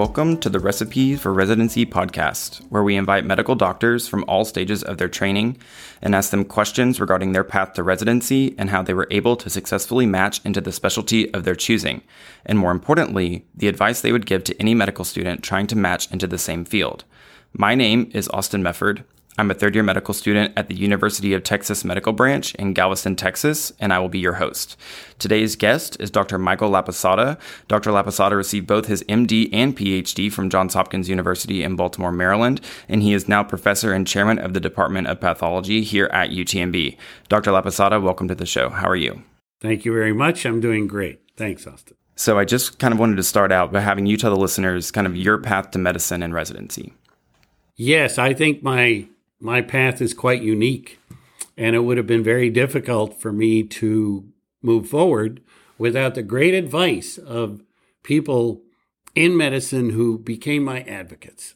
Welcome to the Recipe for Residency podcast, where we invite medical doctors from all stages of their training and ask them questions regarding their path to residency and how they were able to successfully match into the specialty of their choosing, and more importantly, the advice they would give to any medical student trying to match into the same field. My name is Austin Mefford. I'm a third-year medical student at the University of Texas Medical Branch in Galveston, Texas, and I will be your host. Today's guest is Dr. Michael Laposada. Dr. Laposada received both his MD and PhD from Johns Hopkins University in Baltimore, Maryland, and he is now professor and chairman of the Department of Pathology here at UTMB. Dr. Laposada, welcome to the show. How are you? Thank you very much. I'm doing great. Thanks, Austin. So I just kind of wanted to start out by having you tell the listeners kind of your path to medicine and residency. Yes, I think my path is quite unique, and it would have been very difficult for me to move forward without the great advice of people in medicine who became my advocates.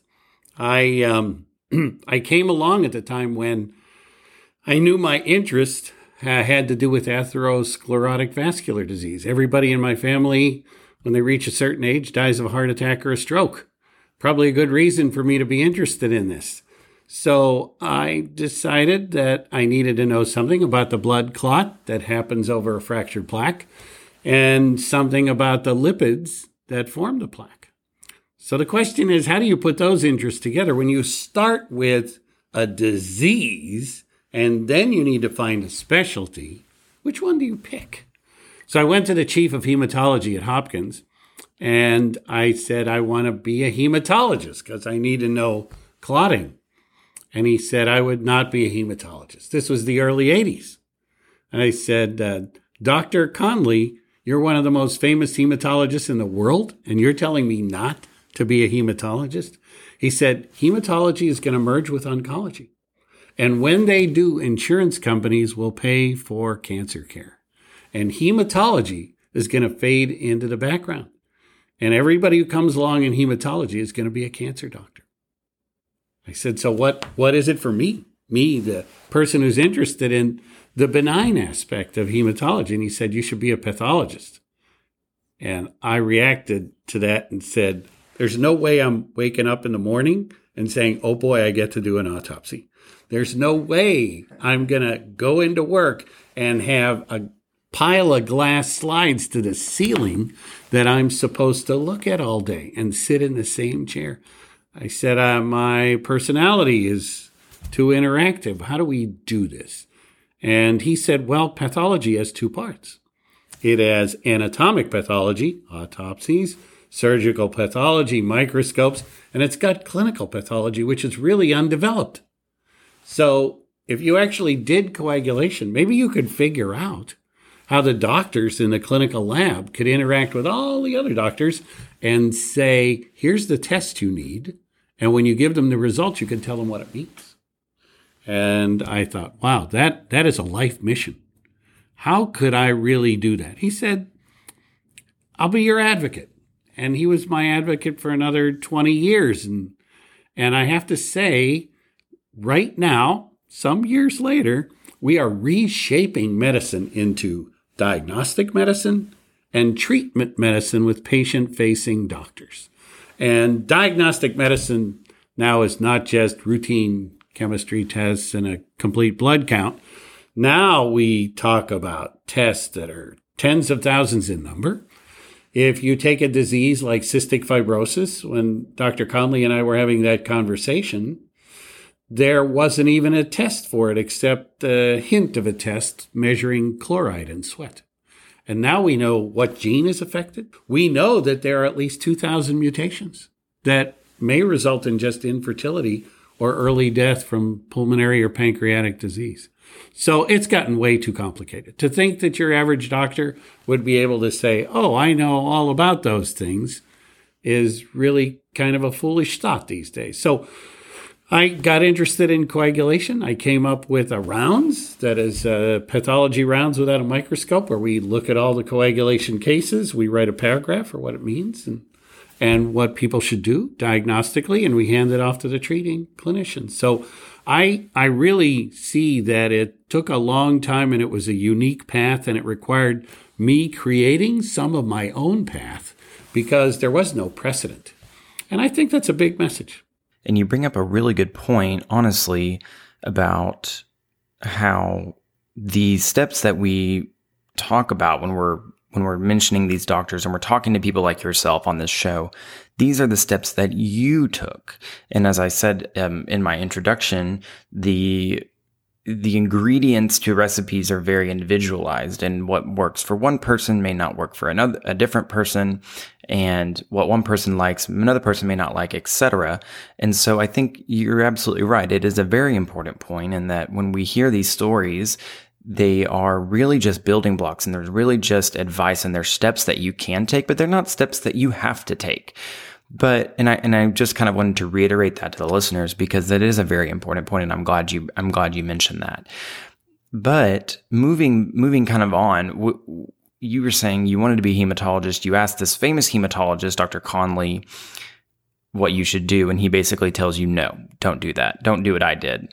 I came along at the time when I knew my interest had to do with atherosclerotic vascular disease. Everybody in my family, when they reach a certain age, dies of a heart attack or a stroke. Probably a good reason for me to be interested in this. So I decided that I needed to know something about the blood clot that happens over a fractured plaque and something about the lipids that form the plaque. So the question is, how do you put those interests together when you start with a disease and then you need to find a specialty? Which one do you pick? So I went to the chief of hematology at Hopkins and I said, I want to be a hematologist because I need to know clotting. And he said, I would not be a hematologist. This was the early 80s. And I said, Dr. Conley, you're one of the most famous hematologists in the world, and you're telling me not to be a hematologist? He said, hematology is going to merge with oncology. And when they do, insurance companies will pay for cancer care. And hematology is going to fade into the background. And everybody who comes along in hematology is going to be a cancer doctor. I said, so what is it for me? Me, the person who's interested in the benign aspect of hematology. And he said, you should be a pathologist. And I reacted to that and said, there's no way I'm waking up in the morning and saying, oh boy, I get to do an autopsy. There's no way I'm going to go into work and have a pile of glass slides to the ceiling that I'm supposed to look at all day and sit in the same chair. I said, my personality is too interactive. How do we do this? And he said, well, pathology has two parts. It has anatomic pathology, autopsies, surgical pathology, microscopes, and it's got clinical pathology, which is really undeveloped. So if you actually did coagulation, maybe you could figure out how the doctors in the clinical lab could interact with all the other doctors and say, here's the test you need. And when you give them the results, you can tell them what it means. And I thought, wow, that is a life mission. How could I really do that? He said, I'll be your advocate. And he was my advocate for another 20 years. And I have to say, right now, some years later, we are reshaping medicine into diagnostic medicine and treatment medicine with patient-facing doctors. And diagnostic medicine now is not just routine chemistry tests and a complete blood count. Now we talk about tests that are tens of thousands in number. If you take a disease like cystic fibrosis, when Dr. Conley and I were having that conversation, there wasn't even a test for it except a hint of a test measuring chloride in sweat. And now we know what gene is affected. We know that there are at least 2,000 mutations that may result in just infertility or early death from pulmonary or pancreatic disease. So it's gotten way too complicated. To think that your average doctor would be able to say, oh, I know all about those things is really kind of a foolish thought these days. So I got interested in coagulation. I came up with a rounds, that is pathology rounds without a microscope, where we look at all the coagulation cases. We write a paragraph for what it means and what people should do diagnostically, and we hand it off to the treating clinicians. So I really see that it took a long time and it was a unique path, and it required me creating some of my own path because there was no precedent. And I think that's a big message. And you bring up a really good point, honestly, about how the steps that we talk about when we're mentioning these doctors and we're talking to people like yourself on this show, these are the steps that you took. And as I said in my introduction, the ingredients to recipes are very individualized, and what works for one person may not work for a different person, and what one person likes, another person may not like, etc. And so I think you're absolutely right. It is a very important point in that when we hear these stories, they are really just building blocks, and there's really just advice, and there's steps that you can take, but they're not steps that you have to take. But, and I just kind of wanted to reiterate that to the listeners, because that is a very important point, and I'm glad you mentioned that. But moving kind of on, you were saying you wanted to be a hematologist. You asked this famous hematologist, Dr. Conley, what you should do, and he basically tells you, no, don't do that. Don't do what I did.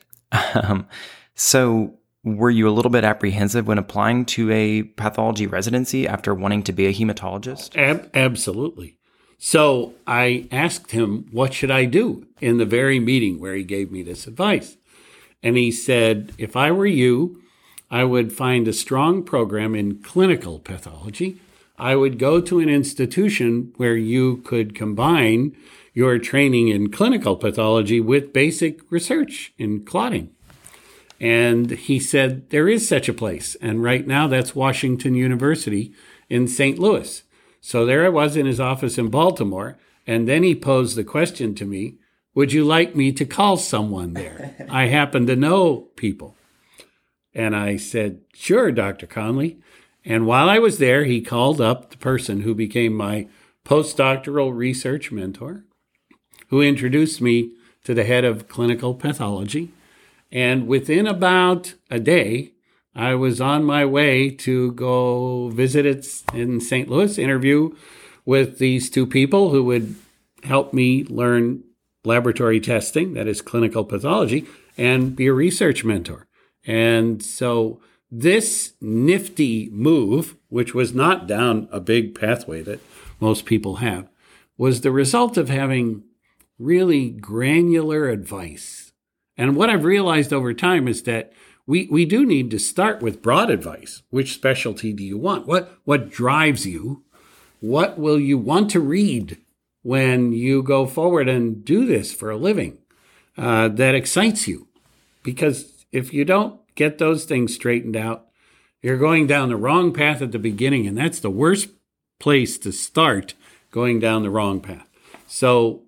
So were you a little bit apprehensive when applying to a pathology residency after wanting to be a hematologist? Absolutely. So I asked him, what should I do, in the very meeting where he gave me this advice? And he said, if I were you, I would find a strong program in clinical pathology. I would go to an institution where you could combine your training in clinical pathology with basic research in clotting. And he said, there is such a place. And right now that's Washington University in St. Louis. So there I was in his office in Baltimore, and then he posed the question to me, would you like me to call someone there? I happen to know people. And I said, sure, Dr. Conley. And while I was there, he called up the person who became my postdoctoral research mentor, who introduced me to the head of clinical pathology. And within about a day, I was on my way to go visit it in St. Louis, interview with these two people who would help me learn laboratory testing, that is clinical pathology, and be a research mentor. And so this nifty move, which was not down a big pathway that most people have, was the result of having really granular advice. And what I've realized over time is that we do need to start with broad advice. Which specialty do you want? What drives you? What will you want to read when you go forward and do this for a living that excites you? Because if you don't get those things straightened out, you're going down the wrong path at the beginning, and that's the worst place to start, going down the wrong path. So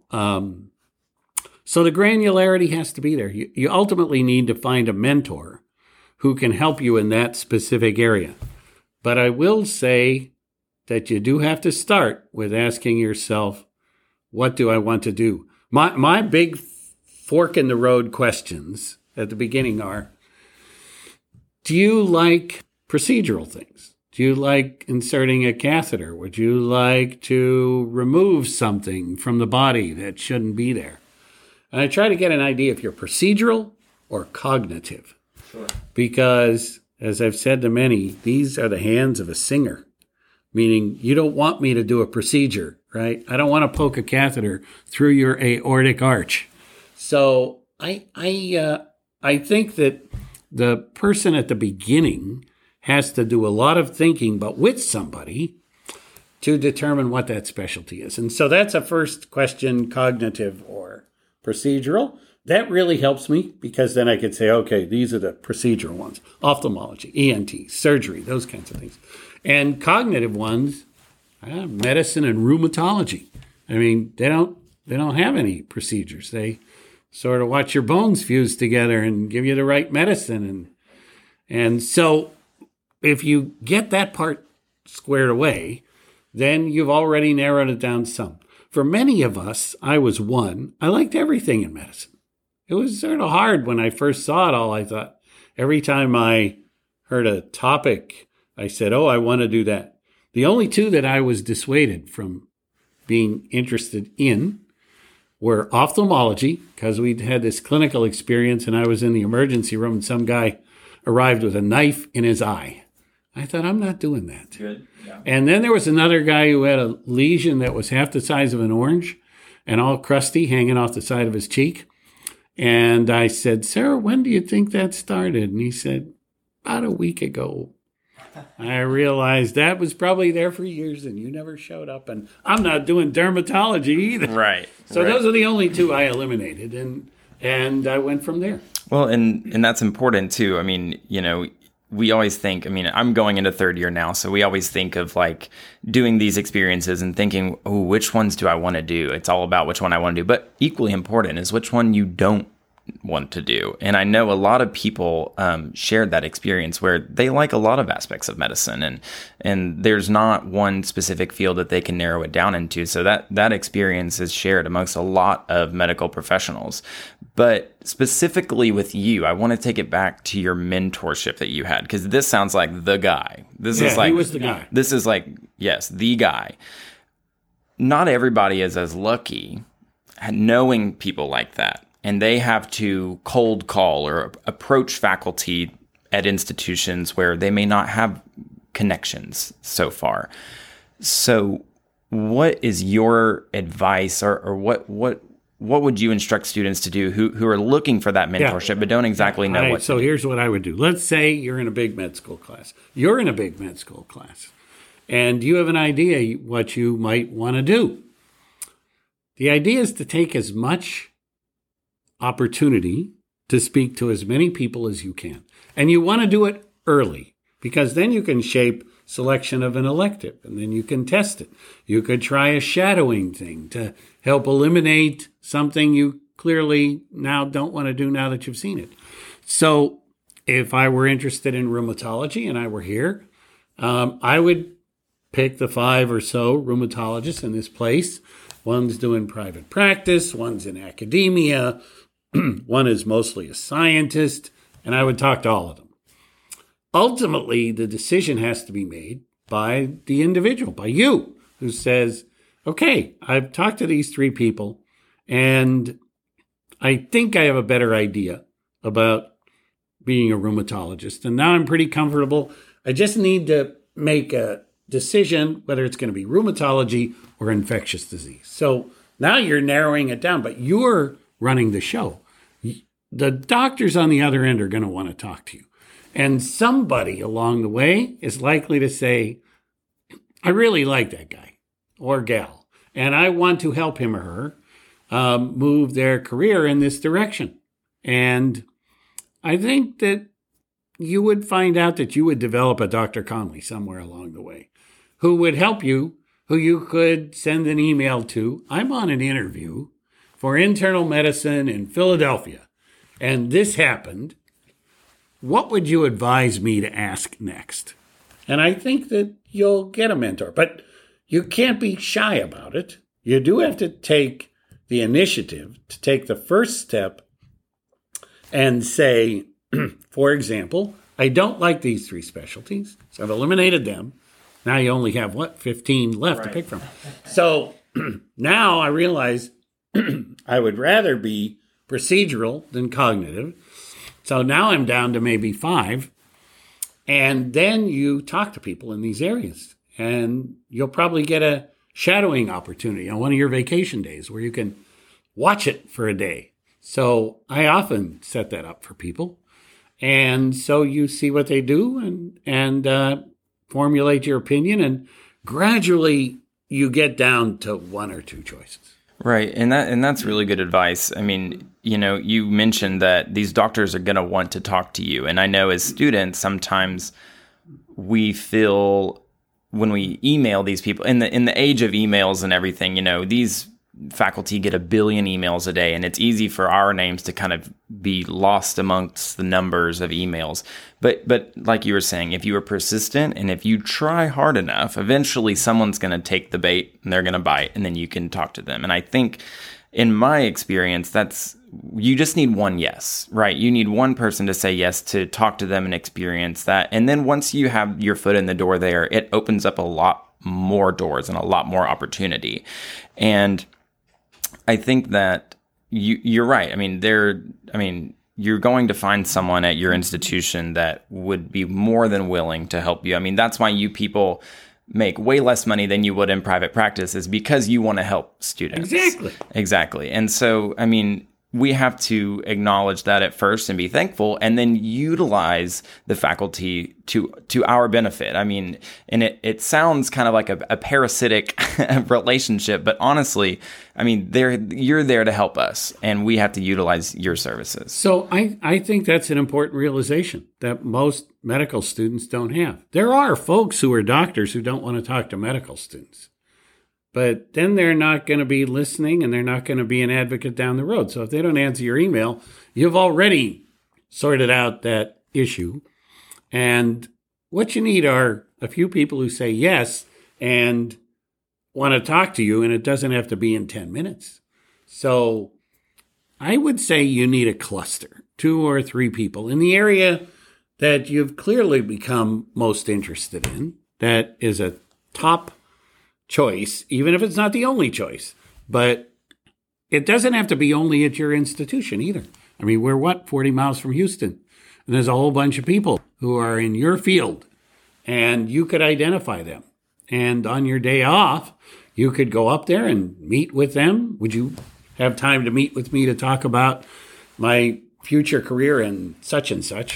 the granularity has to be there. You ultimately need to find a mentor who can help you in that specific area. But I will say that you do have to start with asking yourself, what do I want to do? My big fork in the road questions at the beginning are, do you like procedural things? Do you like inserting a catheter? Would you like to remove something from the body that shouldn't be there? And I try to get an idea if you're procedural or cognitive. Sure. Because, as I've said to many, these are the hands of a singer, meaning you don't want me to do a procedure, right? I don't want to poke a catheter through your aortic arch. So I think that the person at the beginning has to do a lot of thinking, but with somebody, to determine what that specialty is. And so that's a first question, cognitive or procedural. That really helps me, because then I could say, okay, these are the procedural ones: ophthalmology, ENT, surgery, those kinds of things. And cognitive ones, medicine and rheumatology. I mean, they don't have any procedures. They sort of watch your bones fuse together and give you the right medicine. And so if you get that part squared away, then you've already narrowed it down some. For many of us, I was one, I liked everything in medicine. It was sort of hard when I first saw it all. I thought, every time I heard a topic, I said, oh, I want to do that. The only two that I was dissuaded from being interested in were ophthalmology, because we'd had this clinical experience and I was in the emergency room and some guy arrived with a knife in his eye. I thought, I'm not doing that. Good. Yeah. And then there was another guy who had a lesion that was half the size of an orange. and all crusty, hanging off the side of his cheek. And I said, "Sir, when do you think that started?" And he said, "About a week ago." I realized that was probably there for years and you never showed up. And I'm not doing dermatology either. Right. So those are the only two I eliminated. And I went from there. Well, and that's important too. I mean, we always think, I'm going into third year now, so we always think of like doing these experiences and thinking, oh, which ones do I want to do? It's all about which one I want to do. But equally important is which one you don't want to do. And I know a lot of people shared that experience where they like a lot of aspects of medicine, and there's not one specific field that they can narrow it down into. So that experience is shared amongst a lot of medical professionals. But specifically with you, I want to take it back to your mentorship that you had, because this sounds like the guy. This is like, he was the guy. This is like, yes, the guy. Not everybody is as lucky knowing people like that. And they have to cold call or approach faculty at institutions where they may not have connections so far. So what is your advice, or what would you instruct students to do who are looking for that mentorship but don't exactly know what to do? Here's what I would do. Let's say you're in a big med school class. You're in a big med school class, and you have an idea what you might want to do. The idea is to take as much opportunity to speak to as many people as you can. And you want to do it early, because then you can shape selection of an elective, and then you can test it. You could try a shadowing thing to help eliminate something you clearly now don't want to do now that you've seen it. So if I were interested in rheumatology and I were here, I would pick the 5 or so rheumatologists in this place. One's doing private practice, one's in academia, one is mostly a scientist, and I would talk to all of them. Ultimately, the decision has to be made by the individual, by you, who says, okay, I've talked to these 3 people, and I think I have a better idea about being a rheumatologist, and now I'm pretty comfortable. I just need to make a decision whether it's going to be rheumatology or infectious disease. So now you're narrowing it down, but you're running the show. The doctors on the other end are going to want to talk to you. And somebody along the way is likely to say, I really like that guy or gal, and I want to help him or her move their career in this direction. And I think that you would find out that you would develop a Dr. Conley somewhere along the way who would help you, who you could send an email to. I'm on an interview for internal medicine in Philadelphia, and this happened. What would you advise me to ask next? And I think that you'll get a mentor, but you can't be shy about it. You do have to take the initiative to take the first step and say, for example, I don't like these 3 specialties, so I've eliminated them. Now you only have, 15 left to pick from. So now I realize I would rather be procedural than cognitive. So now I'm down to maybe 5. And then you talk to people in these areas, and you'll probably get a shadowing opportunity on one of your vacation days where you can watch it for a day. So I often set that up for people. And so you see what they do and formulate your opinion, and gradually you get down to 1 or 2 choices. Right. And that's really good advice. I mean, you mentioned that these doctors are going to want to talk to you. And I know as students, sometimes we feel when we email these people in the age of emails and everything, these faculty get 1 billion emails a day, and it's easy for our names to kind of be lost amongst the numbers of emails. But like you were saying, if you are persistent and if you try hard enough, eventually someone's going to take the bait and they're going to bite, and then you can talk to them. And I think in my experience, you just need one yes, right? You need one person to say yes to talk to them and experience that. And then once you have your foot in the door there, it opens up a lot more doors and a lot more opportunity. And I think that you're right. I mean, you're going to find someone at your institution that would be more than willing to help you. I mean, that's why you people make way less money than you would in private practice is because you want to help students. Exactly. And so, I mean, we have to acknowledge that at first and be thankful, and then utilize the faculty to our benefit. I mean, and it sounds kind of like a parasitic relationship, but honestly, I mean, you're there to help us, and we have to utilize your services. So I think that's an important realization that most medical students don't have. There are folks who are doctors who don't want to talk to medical students. But then they're not going to be listening, and they're not going to be an advocate down the road. So if they don't answer your email, you've already sorted out that issue. And what you need are a few people who say yes and want to talk to you, and it doesn't have to be in 10 minutes. So I would say you need a cluster, 2 or 3 people in the area that you've clearly become most interested in, that is a top choice, even if it's not the only choice. But it doesn't have to be only at your institution either. I mean, we're 40 miles from Houston, and there's a whole bunch of people who are in your field, and you could identify them. And on your day off, you could go up there and meet with them. Would you have time to meet with me to talk about my future career and such?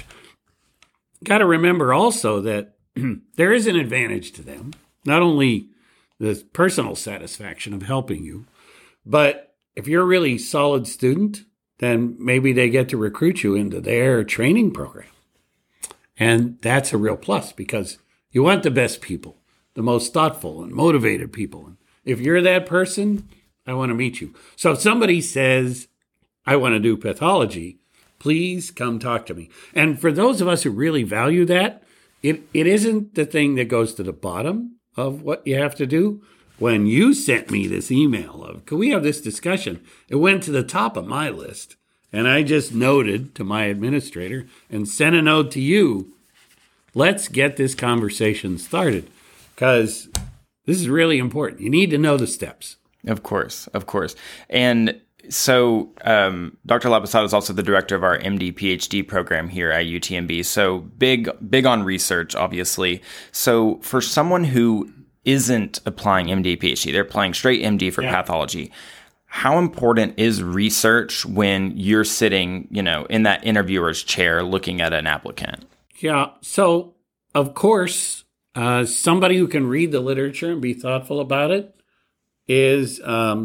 Got to remember also that there is an advantage to them, not only the personal satisfaction of helping you, but if you're a really solid student, then maybe they get to recruit you into their training program. And that's a real plus, because you want the best people, the most thoughtful and motivated people. And if you're that person, I want to meet you. So if somebody says, I want to do pathology, please come talk to me. And for those of us who really value that, it isn't the thing that goes to the bottom of what you have to do. When you sent me this email of, could we have this discussion? It went to the top of my list. And I just noted to my administrator and sent a note to you, let's get this conversation started, because this is really important. You need to know the steps. Of course. And so Dr. Labasada is also the director of our MD PhD program here at UTMB. So big on research, obviously. So for someone who isn't applying MD PhD, they're applying straight MD for pathology. How important is research when you're sitting, in that interviewer's chair looking at an applicant? Yeah. So of course, somebody who can read the literature and be thoughtful about it is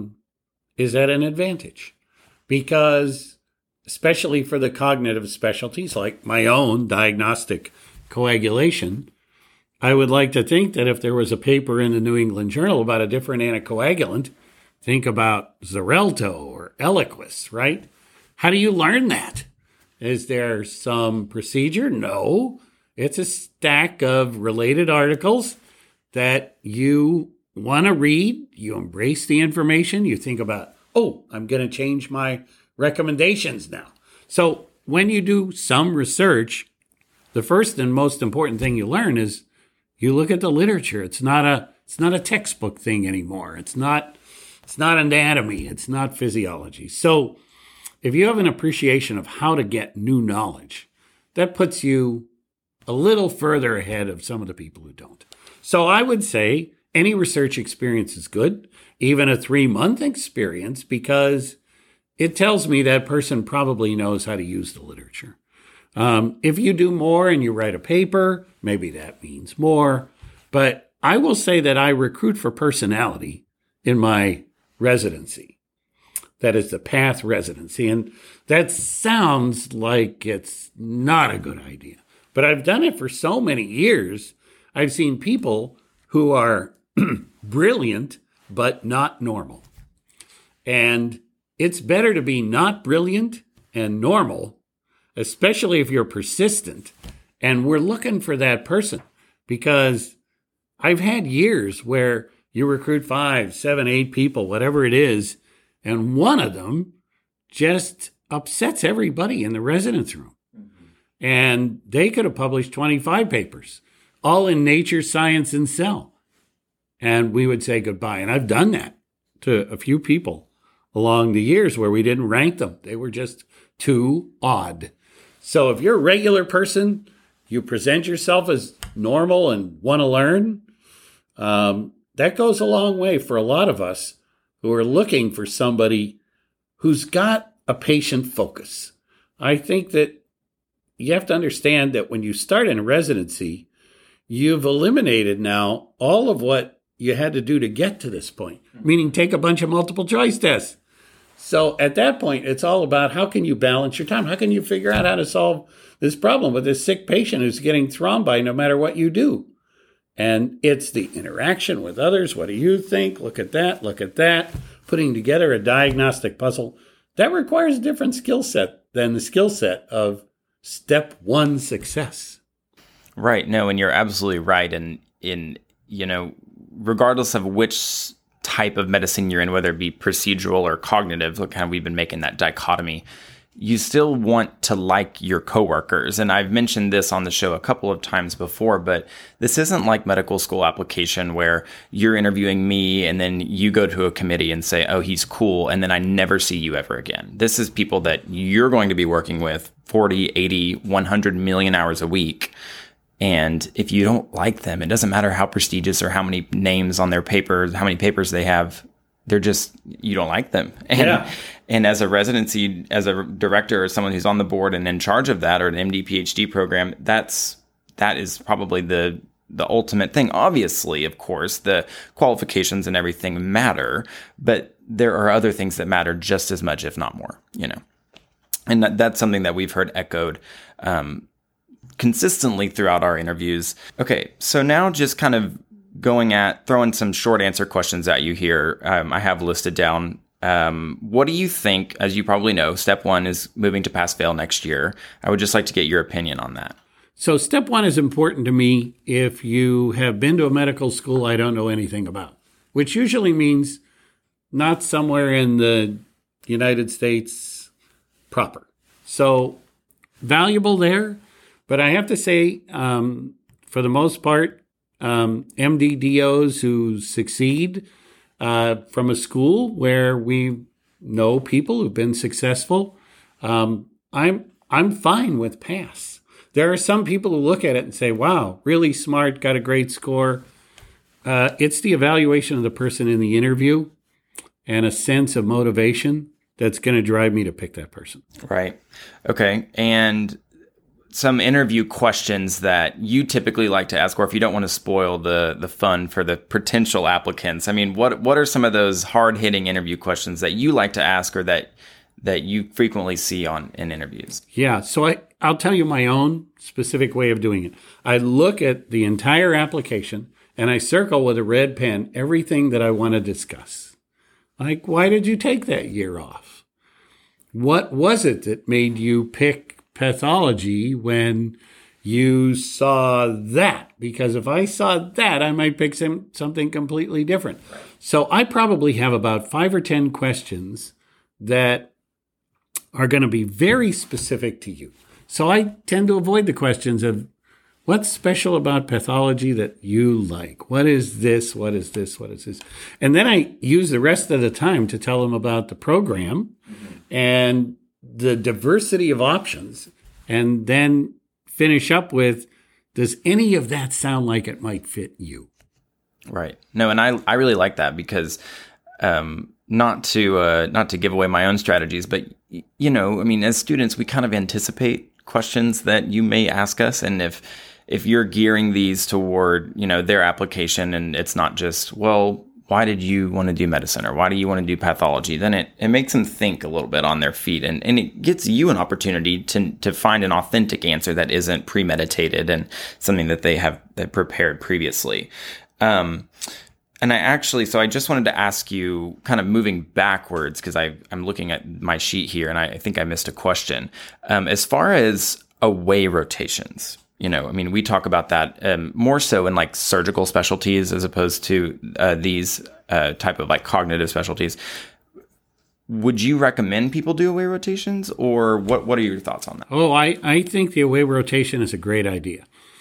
at an advantage, because especially for the cognitive specialties like my own, diagnostic coagulation, I would like to think that if there was a paper in the New England Journal about a different anticoagulant, think about Xarelto or Eliquis, right? How do you learn that? Is there some procedure? No. It's a stack of related articles that you want to read. You embrace the information. You think about, I'm going to change my recommendations now. So when you do some research, the first and most important thing you learn is you look at the literature. It's not a textbook thing anymore. It's not anatomy. It's not physiology. So if you have an appreciation of how to get new knowledge, that puts you a little further ahead of some of the people who don't. So I would say any research experience is good, even a 3-month experience, because it tells me that person probably knows how to use the literature. If you do more and you write a paper, maybe that means more. But I will say that I recruit for personality in my residency. That is the PATH residency. And that sounds like it's not a good idea. But I've done it for so many years. I've seen people who are brilliant, but not normal. And it's better to be not brilliant and normal, especially if you're persistent. And we're looking for that person, because I've had years where you recruit 5, 7, 8 people, whatever it is, and one of them just upsets everybody in the residence room. And they could have published 25 papers, all in Nature, Science, and Cell. And we would say goodbye. And I've done that to a few people along the years where we didn't rank them. They were just too odd. So if you're a regular person, you present yourself as normal and want to learn, That goes a long way for a lot of us who are looking for somebody who's got a patient focus. I think that you have to understand that when you start in a residency, you've eliminated now all of what you had to do to get to this point, meaning take a bunch of multiple choice tests. So at that point, it's all about how can you balance your time? How can you figure out how to solve this problem with this sick patient who's getting thrombi no matter what you do? And it's the interaction with others. What do you think? Look at that. Putting together a diagnostic puzzle. That requires a different skill set than the skill set of step one success. Right. No, and you're absolutely right. And regardless of which type of medicine you're in, whether it be procedural or cognitive, look how we've been making that dichotomy, you still want to like your coworkers. And I've mentioned this on the show a couple of times before, but this isn't like medical school application where you're interviewing me and then you go to a committee and say, oh, he's cool, and then I never see you ever again. This is people that you're going to be working with 40, 80, 100 million hours a week. And if you don't like them, it doesn't matter how prestigious or how many names on their papers, how many papers they have, you don't like them. And as a residency, as a director or someone who's on the board and in charge of that or an MD PhD program, that is probably the ultimate thing. Obviously, of course, the qualifications and everything matter, but there are other things that matter just as much, if not more, And that's something that we've heard echoed consistently throughout our interviews. Okay, so now just kind of throwing some short answer questions at you here. I have listed down. What do you think, as you probably know, step one is moving to pass-fail next year. I would just like to get your opinion on that. So step one is important to me if you have been to a medical school I don't know anything about, which usually means not somewhere in the United States proper. So valuable there, but I have to say, for the most part, MD-DOs who succeed from a school where we know people who've been successful, I'm fine with pass. There are some people who look at it and say, wow, really smart, got a great score. It's the evaluation of the person in the interview and a sense of motivation that's going to drive me to pick that person. Right. Okay. And some interview questions that you typically like to ask, or if you don't want to spoil the fun for the potential applicants, I mean, what are some of those hard-hitting interview questions that you like to ask or that you frequently see in interviews? Yeah, so I'll tell you my own specific way of doing it. I look at the entire application and I circle with a red pen everything that I want to discuss. Like, why did you take that year off? What was it that made you pick pathology when you saw that? Because if I saw that, I might pick something completely different. Right. So I probably have about 5 or 10 questions that are going to be very specific to you. So I tend to avoid the questions of what's special about pathology that you like? What is this? What is this? What is this? And then I use the rest of the time to tell them about the program and the diversity of options, and then finish up with, does any of that sound like it might fit you? Right. No, and I really like that because not to give away my own strategies, but I mean, as students, we kind of anticipate questions that you may ask us, and if you're gearing these toward their application, and it's not just, well, why did you want to do medicine or why do you want to do pathology, then it makes them think a little bit on their feet, and it gives you an opportunity to find an authentic answer that isn't premeditated and something that they prepared previously. And I just wanted to ask you, kind of moving backwards, because I'm looking at my sheet here and I think I missed a question. As far as away rotations, I mean, we talk about that more so in like surgical specialties as opposed to these type of like cognitive specialties. Would you recommend people do away rotations, or what are your thoughts on that? Oh, I think the away rotation is a great idea.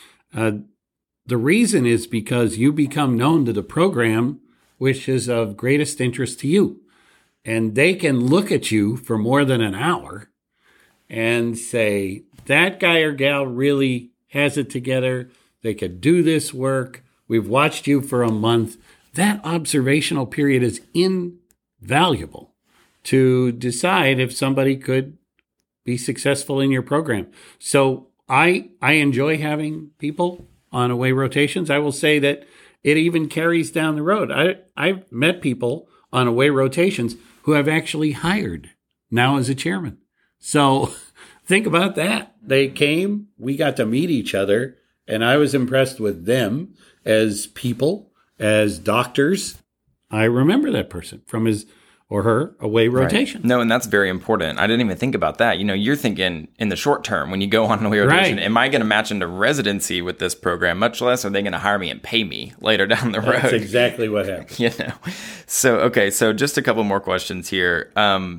The reason is because you become known to the program, which is of greatest interest to you. And they can look at you for more than an hour and say, that guy or gal really has it together. They could do this work. We've watched you for a month. That observational period is invaluable to decide if somebody could be successful in your program. So I enjoy having people on away rotations. I will say that it even carries down the road. I've met people on away rotations who I've actually hired now as a chairman. So think about that. They came, we got to meet each other, and I was impressed with them as people, as doctors. I remember that person from his or her away rotation. Right. No, and that's very important. I didn't even think about that. You're thinking in the short term when you go on an away rotation, am I going to match into residency with this program? Much less are they going to hire me and pay me later down the road? That's exactly what happened. So just a couple more questions here.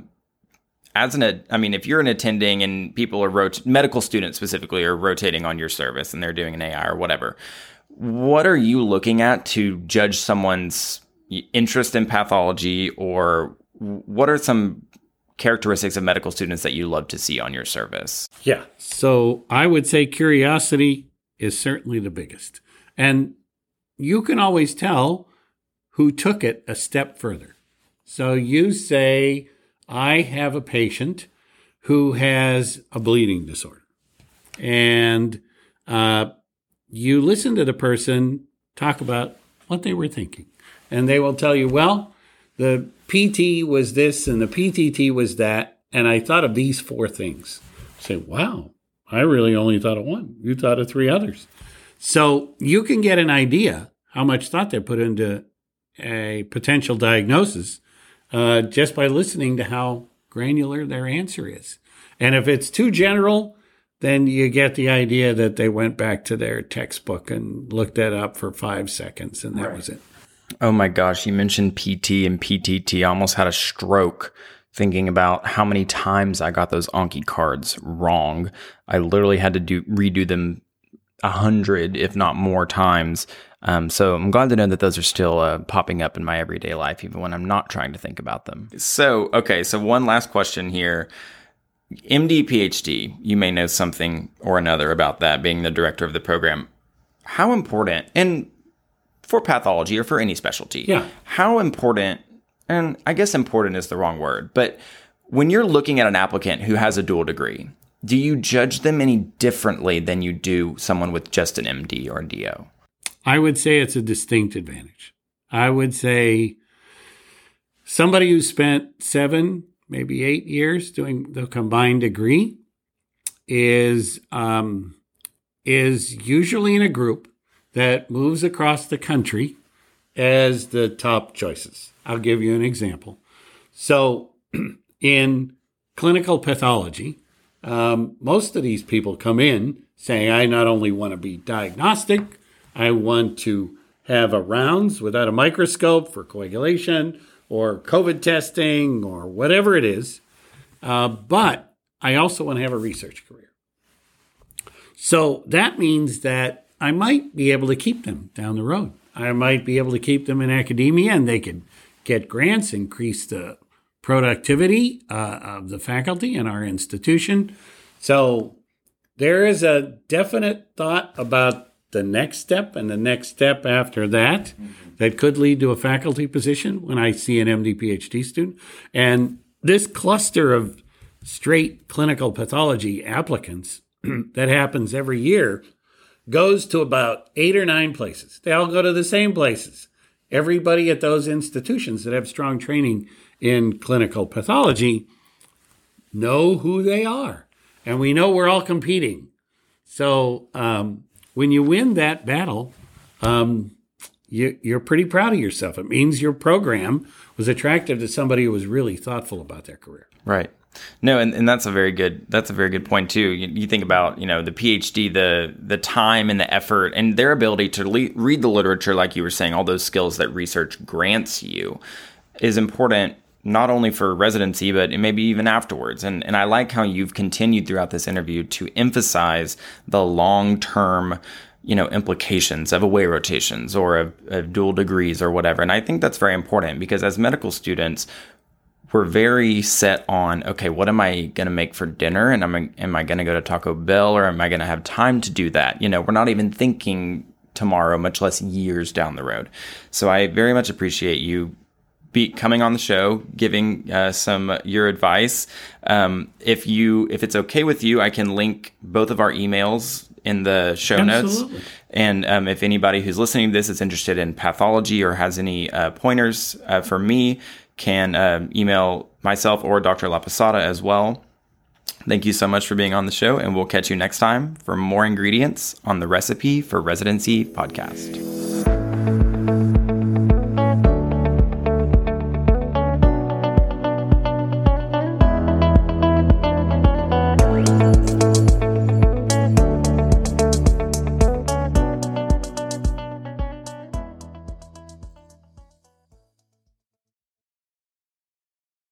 If you're an attending and people are medical students specifically are rotating on your service and they're doing an AI or whatever, what are you looking at to judge someone's interest in pathology, or what are some characteristics of medical students that you love to see on your service? Yeah. So I would say curiosity is certainly the biggest. And you can always tell who took it a step further. So you say, I have a patient who has a bleeding disorder. And you listen to the person talk about what they were thinking. And they will tell you, well, the PT was this and the PTT was that, and I thought of these 4 things. Say, wow, I really only thought of one. You thought of 3 others. So you can get an idea how much thought they put into a potential diagnosis just by listening to how granular their answer is. And if it's too general, then you get the idea that they went back to their textbook and looked that up for 5 seconds, and that was it. Oh my gosh, you mentioned PT and PTT. I almost had a stroke thinking about how many times I got those Anki cards wrong. I literally had to redo them 100, if not more times. So I'm glad to know that those are still popping up in my everyday life, even when I'm not trying to think about them. So one last question here. MD, PhD, you may know something or another about that, being the director of the program. How important, and for pathology or for any specialty, how important, and I guess important is the wrong word, but when you're looking at an applicant who has a dual degree, do you judge them any differently than you do someone with just an MD or a DO? I would say it's a distinct advantage. I would say somebody who spent 7, maybe 8 years doing the combined degree is usually in a group that moves across the country as the top choices. I'll give you an example. So in clinical pathology, most of these people come in saying, I not only want to be diagnostic, I want to have a rounds without a microscope for coagulation or COVID testing or whatever it is, but I also want to have a research career. So that means that I might be able to keep them down the road. I might be able to keep them in academia, and they could get grants, increase the productivity of the faculty in our institution. So there is a definite thought about the next step and the next step after that that could lead to a faculty position when I see an MD PhD student. And this cluster of straight clinical pathology applicants that happens every year goes to about 8 or 9 places. They all go to the same places. Everybody at those institutions that have strong training in clinical pathology know who they are. And we know we're all competing. So when you win that battle, you're pretty proud of yourself. It means your program was attractive to somebody who was really thoughtful about their career. Right. No, and that's a very good point too. You think about, the PhD, the time and the effort and their ability to read the literature, like you were saying, all those skills that research grants you is important, not only for residency, but maybe even afterwards. And I like how you've continued throughout this interview to emphasize the long-term, implications of away rotations or of dual degrees or whatever. And I think that's very important because as medical students, we're very set on, okay, what am I going to make for dinner? And am I going to go to Taco Bell or am I going to have time to do that? We're not even thinking tomorrow, much less years down the road. So I very much appreciate you coming on the show, giving some your advice. If it's okay with you, I can link both of our emails in the show notes. And if anybody who's listening to this is interested in pathology or has any pointers for me, can email myself or Dr. LaPosada as well. Thank you so much for being on the show, and we'll catch you next time for more ingredients on the Recipe for Residency podcast.